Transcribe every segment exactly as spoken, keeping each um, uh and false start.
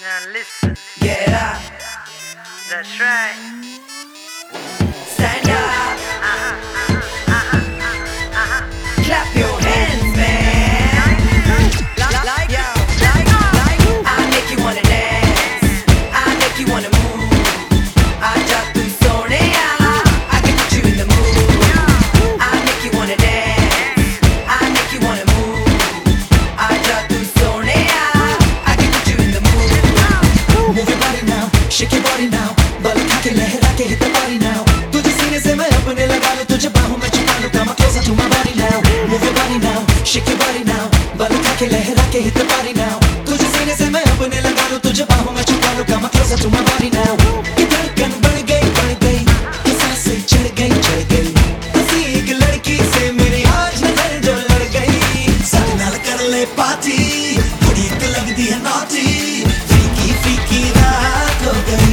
Now listen. Get up. That's right. Stand up. Uh-huh, uh-huh, uh-huh, uh-huh. Clap your hands, man. Like, like, yo, like, like. I make you wanna dance. I make you wanna move. आजा तू Sonia, I can put you in the mood. I make you wanna dance. I make you wanna move. आजा तू Sonia, I can put you in the mood. Move your body now, shake your body now. बल खा के लहरा के hit the body now. तुझे सीने से मैं अपने लगा लूं, तुझे बाहों में छुपा लूं. Come closer to my body now. Move your body now, shake your body now. बल खा के लहरा के hit the body now. तुझे सीने से मैं अपने लगा लूं, तुझे बाहों में छुपा लूं. Come closer to my body now. कि धड़कन बढ़ गई बढ़ गई, कि सांसें चढ़ गई चढ़ गई. हंसी एक लड़की से मेरी आज नजर जो लड़ गई. सारे नाल कर ले पार्टी, थोड़ी तो लगदी है naughty. फीकी फीकी रात हो गई.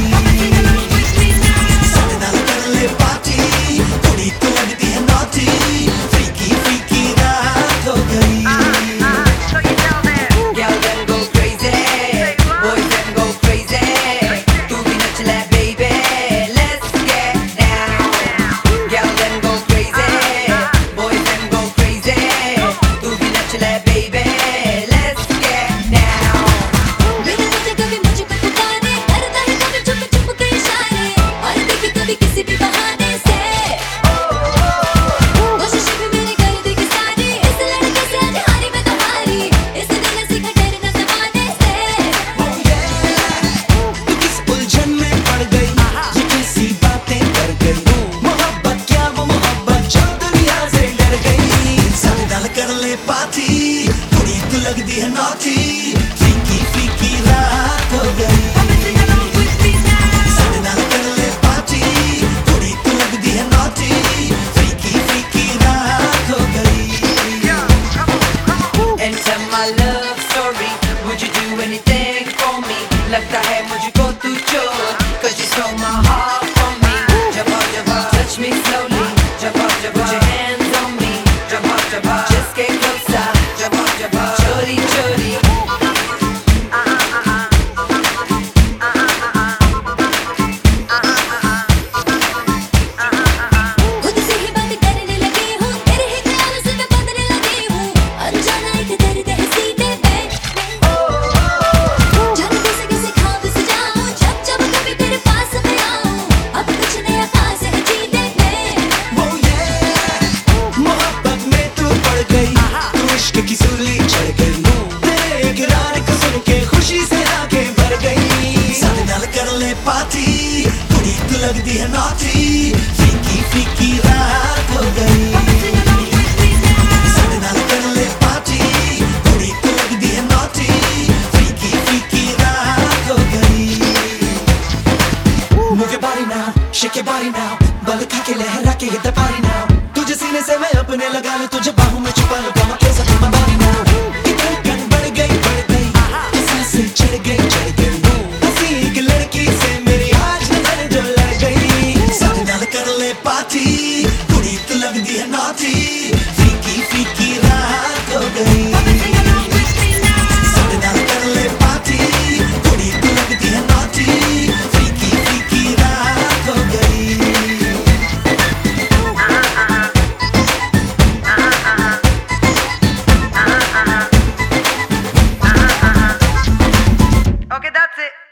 पार्टी थोड़ी तो लगती है naughty. फीकी फीकी रात हो गई. सारे नाल कर ले पार्टी, थोड़ी तो लगती है naughty. फीकी फीकी रात हो गई. Enter my love story. Would you do anything for me? लगता है मुझको तू चोर, 'cause you stole my heart from me. जबा जबा touch me slowly. जबा जबा put your hands on me. जबा जबा just get closer. जबा जबा चोरी चोरी. खुद से ही बात करने लगी हूँ, तेरे ही ख्यालों से मैं बंधने लगी हूँ. अनजाना एक दर्द है सीने में. जाने कैसे कैसे ख्वाब सजाऊं, जब जब कभी तेरे पास मैं आऊं. अब कुछ नया खास है जीने में. Oh yeah, मोहब्बत में तू पड़ गई, तू इश्क की सूली चढ़ गई. तेरे इकरार को सुन के खुशी से आंखें भर गई. सारे नाल कर ले पार्टी, थोड़ी तो लगती है naughty. फीकी फीकी रात हो गई. सारे नाल कर ले पार्टी, थोड़ी तो लगती है naughty. फीकी फीकी रात हो गई. Move your body now, shake your body now. बल खा के लहरा के hit the body now. तुझे सीने से मैं अपने लगा लूं, तुझे बाहों में छुपा लूं. Come closer to my body now. कि धड़कन बढ़ गई बढ़ गई, कि सांसें चढ़ गई चढ़ गई. हंसी एक लड़की से मेरी आज नजर जो लड़ गई. सारे नाल कर ले पार्टी, थोड़ी तो लगती है naughty. फीकी फीकी रात हो गई. सारे नाल कर ले पार्टी, थोड़ी तो लगती है naughty. फीकी फीकी रात हो गई. Okay, that's it.